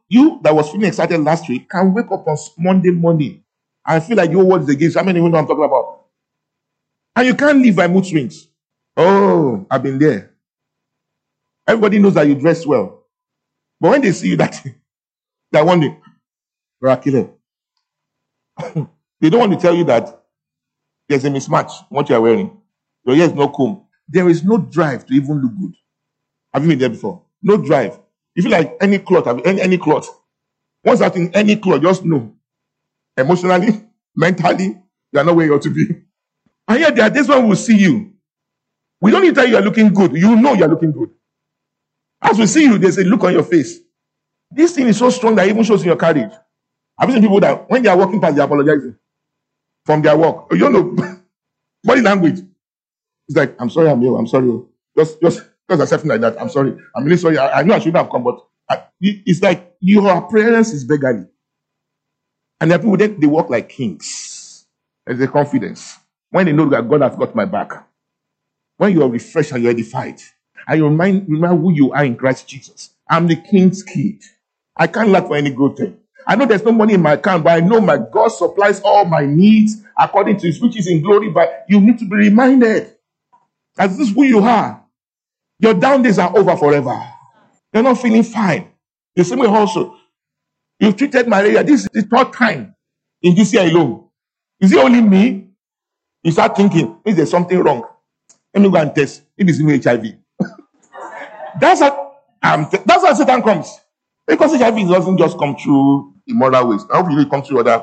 [SPEAKER 1] You that was feeling excited last week can wake up on Monday morning and feel like your word is against. How many of you know what I'm talking about? And you can't live by mood swings. Oh, I've been there. Everybody knows that you dress well. But when they see you that one day, Rakile, they don't want to tell you that there's a mismatch in what you are wearing. Your hair is no comb. There is no drive to even look good. Have you been there before? No drive. You feel like any cloth, any cloth. Once I think any cloth, just know. Emotionally, mentally, you are not where you ought to be. And yet there are days when we'll see you. We don't need to tell you are looking good. You know you are looking good. As we see you, there's a look on your face. This thing is so strong that it even shows in your carriage. I've seen people that when they are walking past, they apologize from their walk. You don't know body language. It's like, I'm sorry, I'm here. I'm sorry. Just accept me like that. I'm sorry. I'm really sorry. I know I shouldn't have come, but it's like your appearance is beggarly. And there are people that they walk like kings. There's a confidence. When they know that God has got my back. When you are refreshed and you're edified. And you remember who you are in Christ Jesus. I'm the king's kid. I can't lack for any good thing. I know there's no money in my account, but I know my God supplies all my needs according to his riches in glory. But you need to be reminded that this is who you are. Your down days are over forever. You're not feeling fine. The same way also, you've treated malaria. This is the third time in this year alone. Is it only me? You start thinking, is there something wrong? Let me go and test. It is HIV. That's how Satan comes. Because HIV doesn't just come through immoral ways. I hope it comes through other.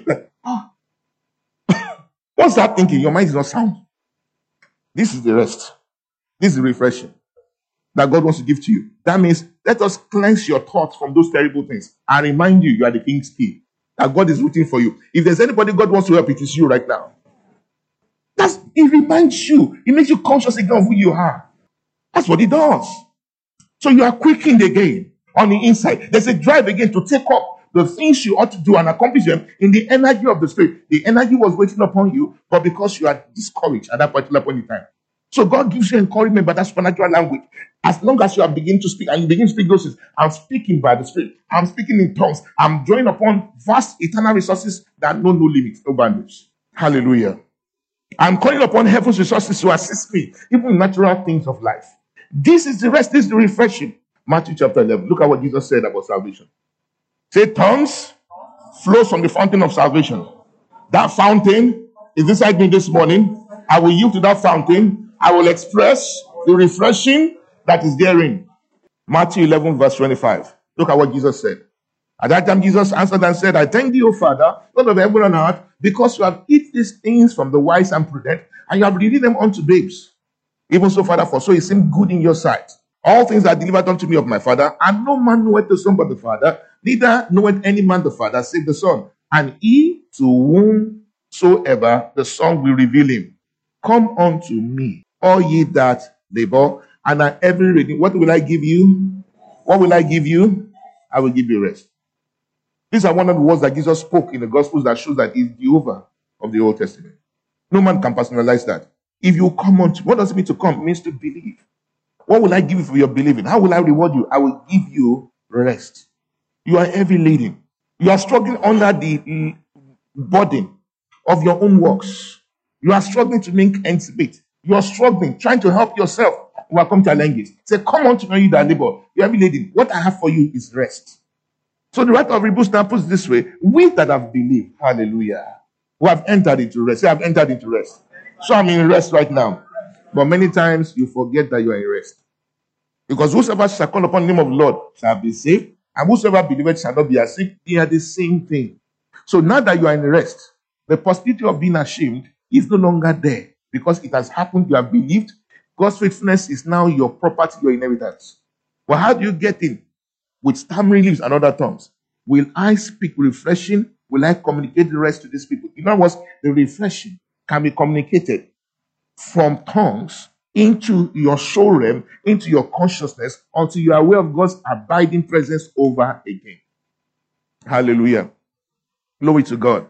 [SPEAKER 1] Once you start thinking, your mind is not sound. This is the rest. This is the refreshing that God wants to give to you. That means let us cleanse your thoughts from those terrible things and remind you are the king's kid. That God is rooting for you. If there's anybody God wants to help, it is you right now. It reminds you. It makes you conscious again of who you are. That's what it does. So you are quickened again on the inside. There's a drive again to take up the things you ought to do and accomplish them in the energy of the Spirit. The energy was waiting upon you, but because you are discouraged at that particular point in time. So God gives you encouragement by that supernatural language. As long as you are beginning to speak and you begin to speak those things, I'm speaking by the Spirit. I'm speaking in tongues. I'm drawing upon vast eternal resources that know no limits, no boundaries. Hallelujah. I'm calling upon heaven's resources to assist me, even in natural things of life. This is the rest, this is the refreshing. Matthew chapter 11. Look at what Jesus said about salvation. Say, tongues flows from the fountain of salvation. That fountain is inside me this morning. I will yield to that fountain. I will express the refreshing that is therein. Matthew 11, verse 25. Look at what Jesus said. At that time, Jesus answered and said, I thank thee, O Father, Lord of heaven and earth, because you have hid these things from the wise and prudent, and you have revealed them unto babes. Even so, Father, for so it seemed good in your sight. All things are delivered unto me of my Father, and no man knoweth the Son but the Father, neither knoweth any man the Father save the Son, and he to whomsoever the Son will reveal him. Come unto me, all ye that labor and are heavy laden. What will I give you? What will I give you? I will give you rest. These are one of the words that Jesus spoke in the Gospels that shows that he's Jehovah of the Old Testament. No man can personalize that. If you come unto, what does it mean to come? It means to believe. What will I give you for your believing? How will I reward you? I will give you rest. You are heavy laden. You are struggling under the burden of your own works. You are struggling to make ends meet. You are struggling, trying to help yourself overcome challenges. Say, come unto me, you that labor. You are heavy laden. What I have for you is rest. So the writer of Hebrews now puts it this way: we that have believed, hallelujah, who have entered into rest. Say, I've entered into rest. So I'm in rest right now. But many times you forget that you are in rest. Because whosoever shall call upon the name of the Lord shall be saved, and whosoever believeth shall not be ashamed. They are the same thing. So now that you are in rest, the possibility of being ashamed is no longer there. Because it has happened, you have believed. God's faithfulness is now your property, your inheritance. But how do you get in? With stammering lips and other tongues. Will I speak refreshing? Will I communicate the rest to these people? In other words, the refreshing can be communicated from tongues into your soul realm, into your consciousness, until you are aware of God's abiding presence over again. Hallelujah. Glory to God.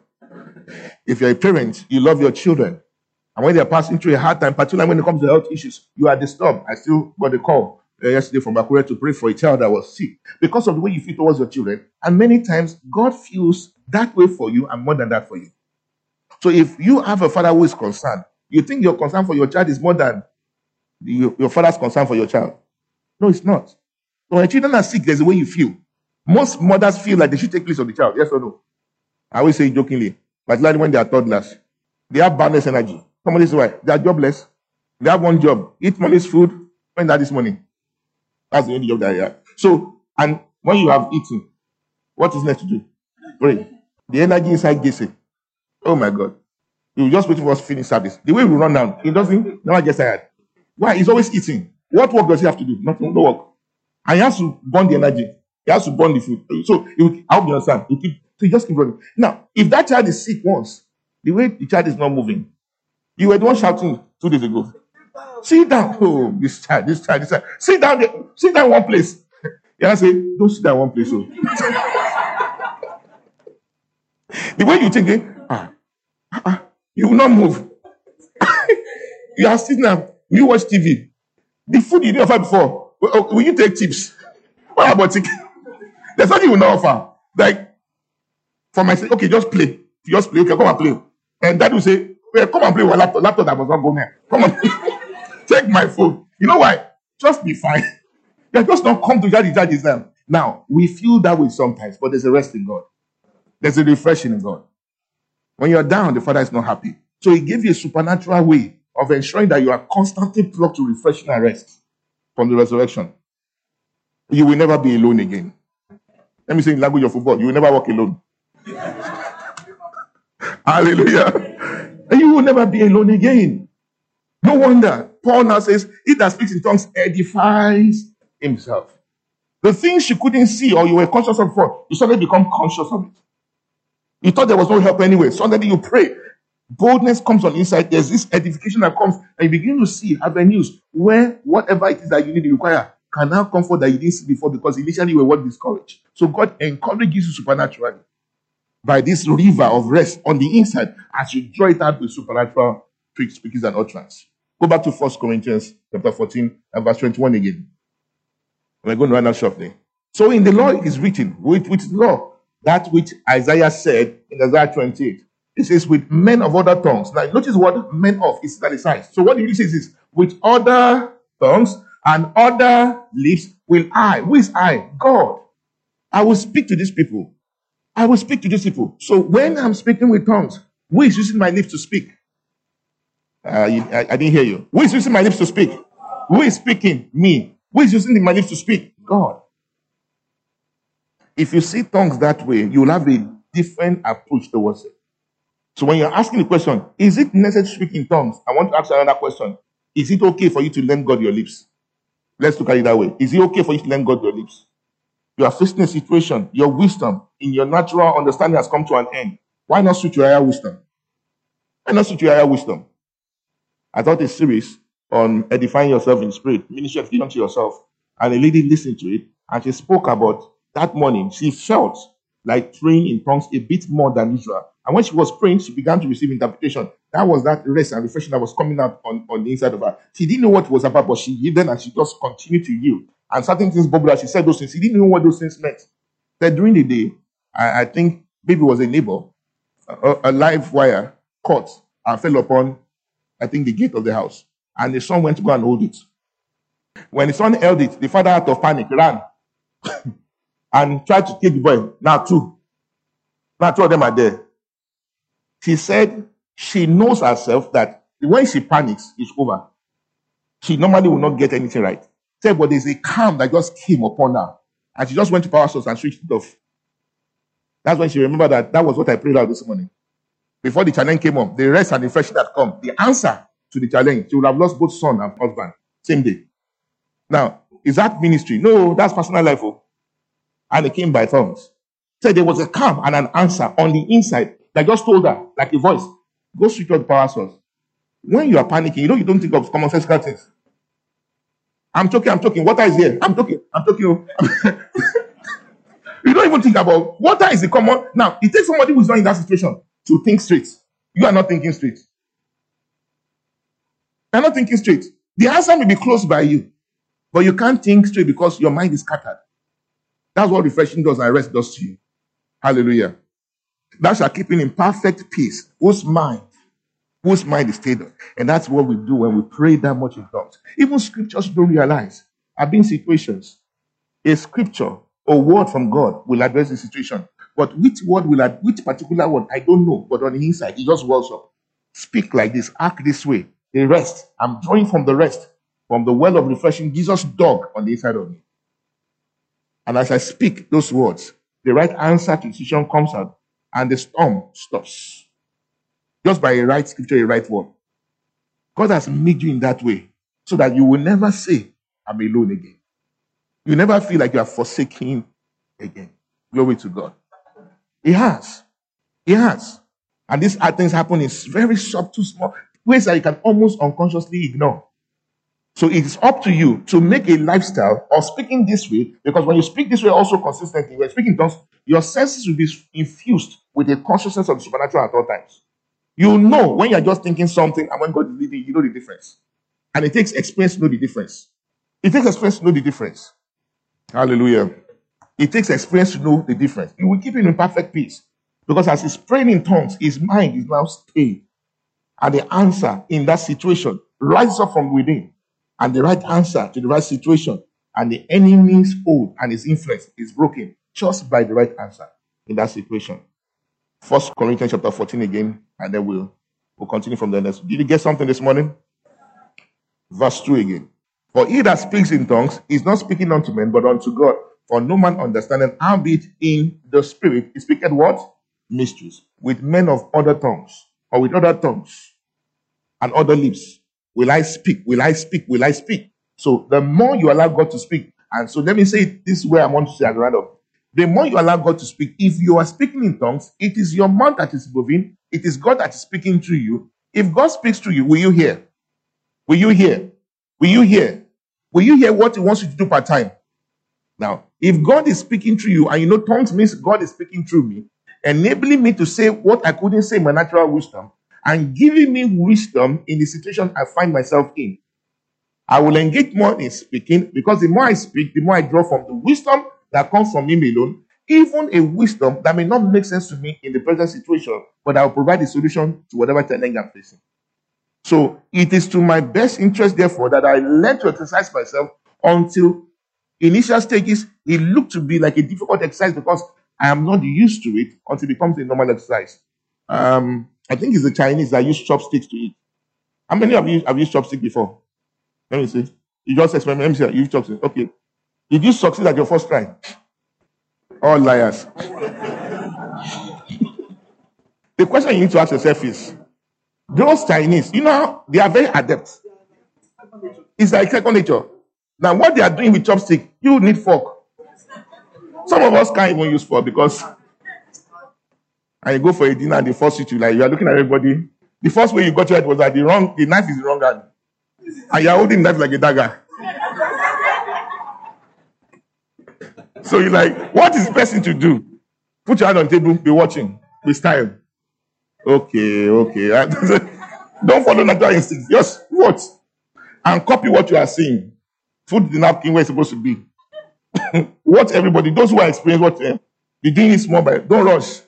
[SPEAKER 1] If you're a parent, you love your children. And when they're passing through a hard time, particularly when it comes to health issues, you are disturbed. I still got a call yesterday from Akure to pray for a child that was sick because of the way you feel towards your children. And many times, God feels that way for you and more than that for you. So if you have a father who is concerned, you think your concern for your child is more than your father's concern for your child. No, it's not. So when your children are sick, there's a way you feel. Most mothers feel like they should take place of the child. Yes or no? I always say it jokingly, particularly when they are toddlers. They have boundless energy. Somebody says why? They are jobless. They have one job. Eat mommy's food, spend daddy's money. That's the only job that they have. So, and when you have eaten, what is next to do? Pray. The energy inside gets it. Oh my God. You just wait for us to finish service. The way we run down, he doesn't never gets tired. Why? He's always eating. What work does he have to do? Nothing, no work. And he has to burn the energy. He has to burn the food. So I hope you understand. So you just keep running. Now, if that child is sick once, the way the child is not moving, you were the one shouting 2 days ago. Sit down. Oh, this child. Sit down there. Sit down in one place. You say, don't sit down in one place. Oh. The way you think, you will not move. You are sitting there. You watch TV. The food you didn't offer before. Will you take tips? What about it? There's nothing you will not offer. Like, for myself, okay, just play. Just play. Okay, come and play. And dad will say, well, come and play with laptop. Laptop that was not going there. Come on. Take my phone. You know why? Just be fine. You're just not come to judge Islam. Now, we feel that way sometimes, but there's a rest in God. There's a refreshing in God. When you're down, the Father is not happy. So he gave you a supernatural way of ensuring that you are constantly plugged to refreshing and rest from the resurrection. You will never be alone again. Let me say in language of football, you will never walk alone. Hallelujah. And you will never be alone again. No wonder. Paul now says, he that speaks in tongues edifies himself. The things you couldn't see or you were conscious of before, you suddenly become conscious of it. You thought there was no help anyway. Suddenly you pray. Boldness comes on the inside. There's this edification that comes, and you begin to see avenues where whatever it is that you need to require can now come forth that you didn't see before because initially you were discouraged. So God encourages you supernaturally by this river of rest on the inside as you draw it out with supernatural speakings and utterance. Go back to 1 Corinthians chapter 14 and verse 21 again. We're going to run out shortly. So in the law it is written, with law, that which Isaiah said in Isaiah 28. It says, with men of other tongues. Now, notice what men of is italicized. So what it really says is, with other tongues and other lips will I. Who is I? God. I will speak to these people. I will speak to these people. So when I'm speaking with tongues, who is using my lips to speak? I didn't hear you. Who is using my lips to speak? Who is speaking? Me. Who is using my lips to speak? God. If you see tongues that way, you will have a different approach towards it. So when you're asking the question, is it necessary to speak in tongues? I want to ask another question. Is it okay for you to lend God your lips? Let's look at it that way. Is it okay for you to lend God your lips? You are facing a situation, your wisdom in your natural understanding has come to an end. Why not switch your higher wisdom? Why not switch your higher wisdom? I taught a series on edifying yourself in spirit, ministry of freedom to yourself. And a lady listened to it, and she spoke about that morning. She felt like praying in tongues a bit more than usual. And when she was praying, she began to receive interpretation. That was that rest and reflection that was coming out on the inside of her. She didn't know what it was about, but she yielded and she just continued to yield. And certain things bubbled out. She said those things. She didn't know what those things meant. Then during the day, I think maybe it was a neighbor, a live wire caught and fell upon, I think, the gate of the house. And the son went to go and hold it. When the son held it, the father, out of panic, ran and tried to take the boy. Now two of them are there. She said she knows herself that when she panics, it's over. She normally will not get anything right. She said, but there's a calm that just came upon her. And she just went to power source and switched it off. That's when she remembered that was what I prayed out this morning. Before the challenge came up, the rest and the reflection that come, the answer to the challenge, she would have lost both son and husband, same day. Now, is that ministry? No, that's personal life. Oh. And it came by tongues. Said there was a calm and an answer on the inside that just told her, like a voice, go switch on the power source. When you are panicking, you don't think of common sense things. I'm talking. Water is here. I'm talking. You don't even think about water is the common. Now, it takes somebody who's not in that situation to think straight. You are not thinking straight. You're not thinking straight. The answer may be close by you, But you can't think straight because your mind is scattered. That's what refreshing does and rest does to you. Hallelujah. Thou shalt keep him in perfect peace, whose mind is stayed on. And that's what we do when we pray that much in tongues. Even scriptures don't realize. I've been in situations. A scripture or word from God will address the situation. But which particular word, I don't know. But on the inside, it just wells up. Speak like this, act this way. The rest, I'm drawing from the rest, from the well of refreshing Jesus' dog on the inside of me. And as I speak those words, the right answer to the situation comes out, and the storm stops. Just by a right scripture, a right word. God has made you in that way so that you will never say, I'm alone again. You never feel like you are forsaken again. Glory to God. He has. He has. And these things happen in very subtle, small ways that you can almost unconsciously ignore. So it is up to you to make a lifestyle of speaking this way, because when you speak this way also consistently, when speaking tongues, your senses will be infused with a consciousness of the supernatural at all times. You know when you're just thinking something and when God is leading, you know the difference. And it takes experience to know the difference. It takes experience to know the difference. Hallelujah. It takes experience to know the difference. You will keep him in perfect peace. Because as he's praying in tongues, his mind is now stayed. And the answer in that situation rises up from within. And the right answer to the right situation. And the enemy's hold and his influence is broken just by the right answer in that situation. 1 Corinthians chapter 14 again, and then we'll continue from the next. Did you get something this morning? Verse 2 again. For he that speaks in tongues is not speaking unto men, but unto God. For no man understandeth, howbeit in the spirit he speaketh what? Mysteries. With men of other tongues, or with other tongues, and other lips. Will I speak? Will I speak? Will I speak? So the more you allow God to speak, and so let me say it this way, I want to say at random. The more you allow God to speak, if you are speaking in tongues, it is your mouth that is moving. It is God that is speaking through you. If God speaks through you, will you hear? Will you hear? Will you hear? Will you hear what he wants you to do part time? Now, if God is speaking through you, and you know tongues means God is speaking through me, enabling me to say what I couldn't say in my natural wisdom, and giving me wisdom in the situation I find myself in, I will engage more in speaking, because the more I speak, the more I draw from the wisdom that comes from him alone, even a wisdom that may not make sense to me in the present situation, but I will provide a solution to whatever challenge I'm facing. So it is to my best interest, therefore, that I learn to exercise myself until initial stages, it looked to be like a difficult exercise because I am not used to it until it becomes a normal exercise. I think it's the Chinese that use chopsticks to eat. How many of you have used chopsticks before? Let me see. You just experiment. Let me see. You use chopsticks. Okay. Did you succeed at your first try? All liars. The question you need to ask yourself is, those Chinese, you know, they are very adept. It's like second nature. Now, what they are doing with chopstick, you need fork. Some of us can't even use fork because, and you go for a dinner and they force you to, like, you are looking at everybody. The first way you got to it was that the knife is the wrong hand. And you are holding the knife like a dagger. So you're like, what is the best thing to do? Put your hand on the table, be watching, be style. Okay. Don't follow natural instincts. Just watch and copy what you are seeing. Put the napkin where it's supposed to be. Watch everybody. Those who are experienced, watch them. Be doing it small by. Don't rush.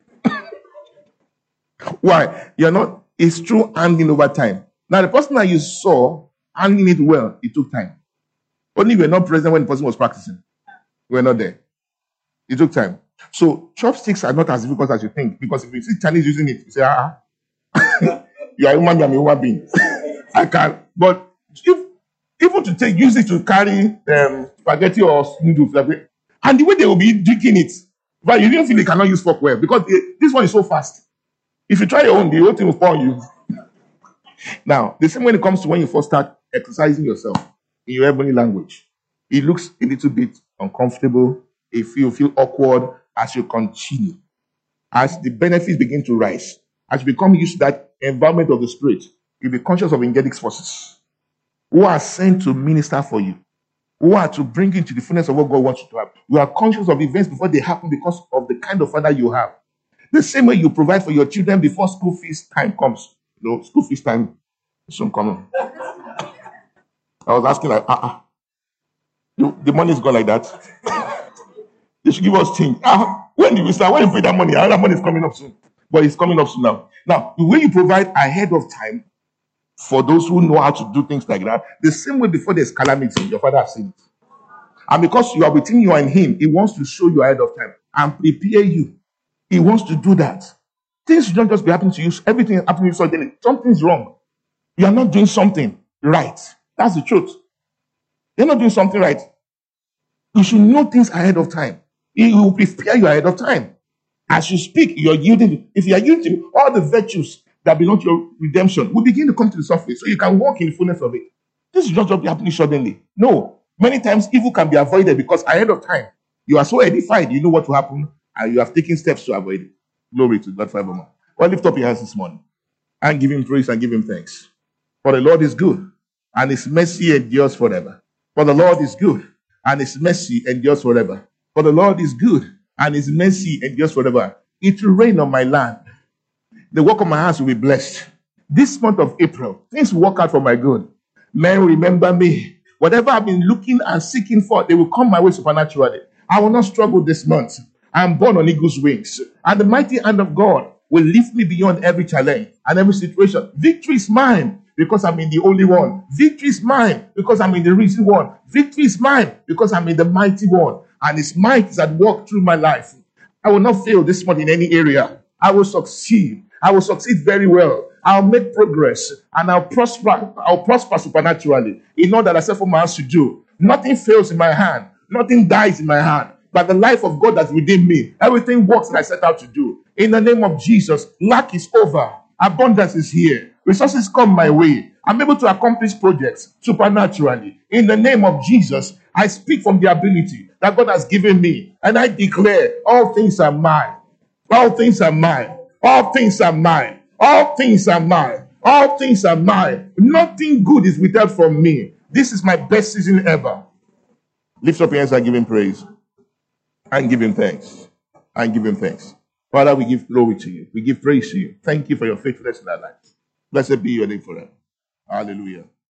[SPEAKER 1] Why? You're not. It's true handling over time. Now, the person that you saw handling it well, it took time. Only we're not present when the person was practicing. We're not there. It took time. So chopsticks are not as difficult as you think, because if you see Chinese using it, you say, you are a human being, I'm a human being. I can. But even to use it to carry spaghetti or noodles, and the way they will be drinking it, but you didn't feel they cannot use fork well, because this one is so fast. If you try your own, the whole thing will fall on you. Now, the same when it comes to when you first start exercising yourself in your heavenly language, it looks a little bit uncomfortable. If you feel awkward as you continue, as the benefits begin to rise, as you become used to that environment of the spirit, you'll be conscious of angelic forces who are sent to minister for you, who are to bring you to the fullness of what God wants you to have. You are conscious of events before they happen because of the kind of father you have. The same way you provide for your children before school fees time comes. You know, school fees time is soon coming. I was asking like, The money is gone like that. They should give us change. When do we start? When you pay that money, that money is coming up soon. But it's coming up soon now. Now, the way you provide ahead of time for those who know how to do things like that, the same way before there's calamity, your father has seen it. And because you are between you and him, he wants to show you ahead of time and prepare you. He wants to do that. Things should not just be happening to you. Everything happening to you suddenly. Something's wrong. You are not doing something right. That's the truth. You're not doing something right. You should know things ahead of time. He will prepare you ahead of time. As you speak, you're yielding. If you are yielding, all the virtues that belong to your redemption will begin to come to the surface so you can walk in the fullness of it. This is not just happening suddenly. No. Many times evil can be avoided because ahead of time, you are so edified, you know what will happen, and you have taken steps to avoid it. Glory to God forevermore. Well, lift up your hands this morning and give him praise and give him thanks. For the Lord is good, and his mercy endures forever. For the Lord is good, and his mercy endures forever. For the Lord is good, and his mercy endures forever. It will rain on my land. The work of my hands will be blessed. This month of April, things will work out for my good. Men remember me. Whatever I've been looking and seeking for, they will come my way supernaturally. I will not struggle this month. I am born on eagle's wings. And the mighty hand of God will lift me beyond every challenge and every situation. Victory is mine because I'm in the only one. Victory is mine because I'm in the risen one. Victory is mine because I'm in the mighty one. And his might is at work through my life. I will not fail this month in any area. I will succeed. I will succeed very well. I'll make progress and I'll prosper supernaturally in all that I set for my hands to do. Nothing fails in my hand. Nothing dies in my hand. But the life of God that's within me, everything works that I set out to do. In the name of Jesus, lack is over. Abundance is here. Resources come my way. I'm able to accomplish projects supernaturally. In the name of Jesus, I speak from the ability that God has given me. And I declare all things are mine. All things are mine. All things are mine. All things are mine. All things are mine. Nothing good is withheld from me. This is my best season ever. Lift up your hands and give him praise. And give him thanks. And give him thanks. Father, we give glory to you. We give praise to you. Thank you for your faithfulness in our lives. Blessed be your name forever. Hallelujah.